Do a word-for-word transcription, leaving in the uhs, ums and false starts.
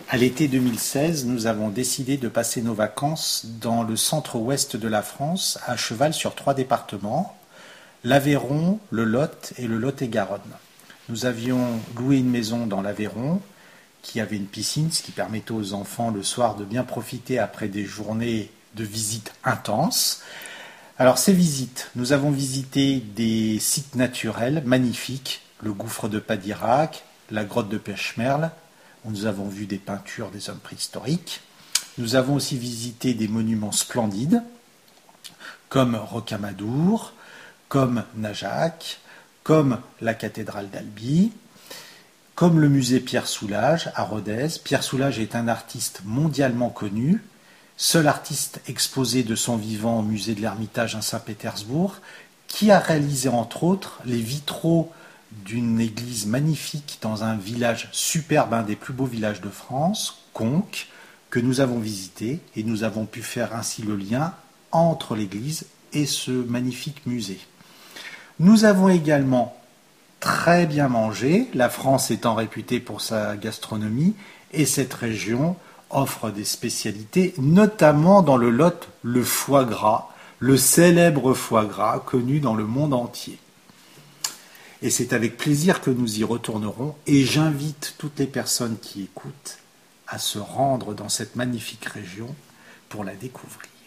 À l'été deux mille seize, nous avons décidé de passer nos vacances dans le centre-ouest de la France, à cheval sur trois départements, l'Aveyron, le Lot et le Lot-et-Garonne. Nous avions loué une maison dans l'Aveyron qui avait une piscine, ce qui permettait aux enfants le soir de bien profiter après des journées de visites intenses. Alors ces visites, nous avons visité des sites naturels magnifiques, le gouffre de Padirac, la grotte de Pechmerle, où nous avons vu des peintures des hommes préhistoriques. Nous avons aussi visité des monuments splendides, comme Rocamadour, comme Najac, comme la cathédrale d'Albi, comme le musée Pierre Soulages à Rodez. Pierre Soulages est un artiste mondialement connu, seul artiste exposé de son vivant au musée de l'Ermitage à Saint-Pétersbourg, qui a réalisé entre autres les vitraux d'une église magnifique dans un village superbe, un des plus beaux villages de France, Conques, que nous avons visité, et nous avons pu faire ainsi le lien entre l'église et ce magnifique musée. Nous avons également très bien mangé, la France étant réputée pour sa gastronomie, et cette région offre des spécialités, notamment dans le Lot, le foie gras, le célèbre foie gras connu dans le monde entier. Et c'est avec plaisir que nous y retournerons, et j'invite toutes les personnes qui écoutent à se rendre dans cette magnifique région pour la découvrir.